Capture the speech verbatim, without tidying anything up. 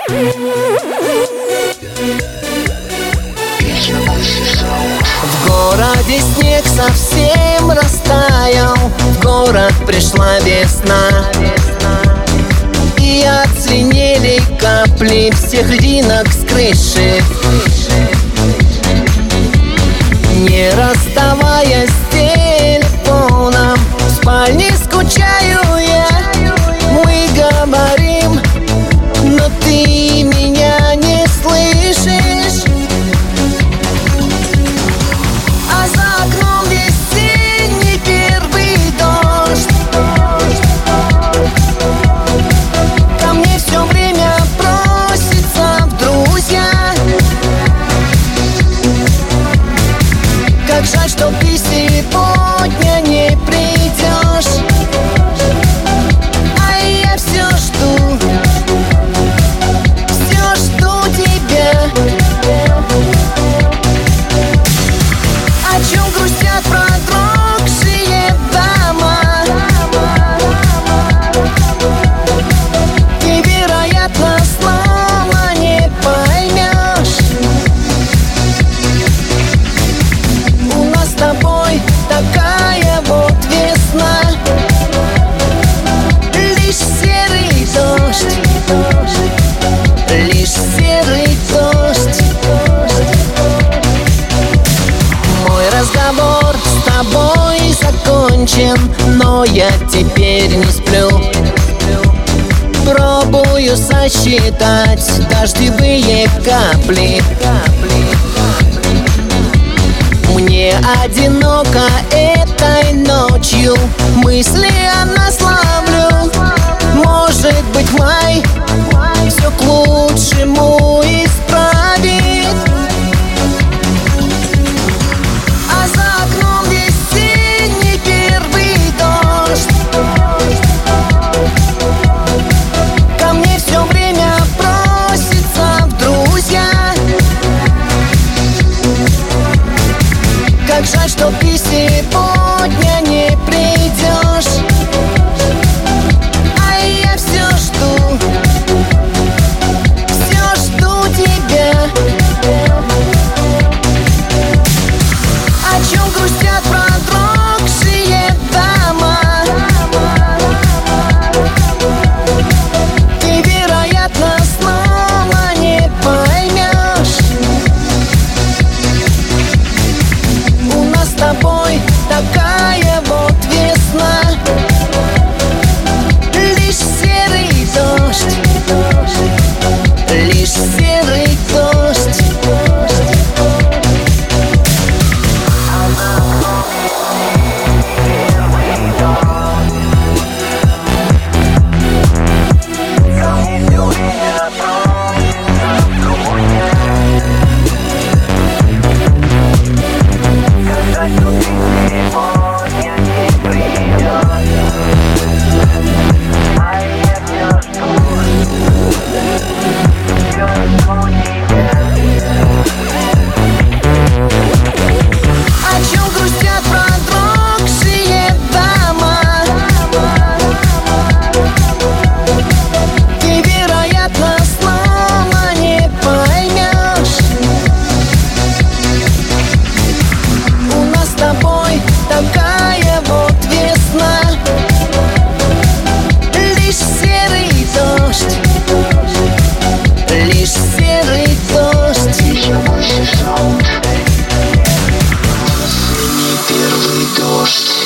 В городе снег совсем растаял, в город пришла весна, и оцвенели капли всех льдинок с крыши. Не расставаясь с телефоном, в спальне скучаю я. Мы говорим, но ты меня не слышишь. А за окном весенний первый дождь. Ко мне все время просится в друзья. Как жаль, что ты сегодня не придешь. А я все жду, все жду тебя. О чем грустят продрогшие дома? Ты, вероятно, снова не поймешь. У нас с тобой такая вот весна. Лишь серый дождь, лишь серый дождь. Мой разговор с тобой закончен, но я теперь не сплю. Пробую сосчитать дождевые капли. Мне одиноко этой ночью, мысли о нас ловлю. Может быть, май все к лучшему исправит. А за окном весенний первый дождь. Ко мне все время просится в друзья. Как жаль, что ты сегодня не придешь. А я все жду, все жду тебя. О чем грустят продрогшие дома? Ты, вероятно, снова не поймешь. У нас с тобой такая вот весна. Лишь серый дождь, лишь серый дождь. О чем грустят продрогшие дома? Ты, вероятно, снова не поймешь. У нас с тобой такая вот весна. Лишь серый дождь, лишь серый дождь. Первый дождь.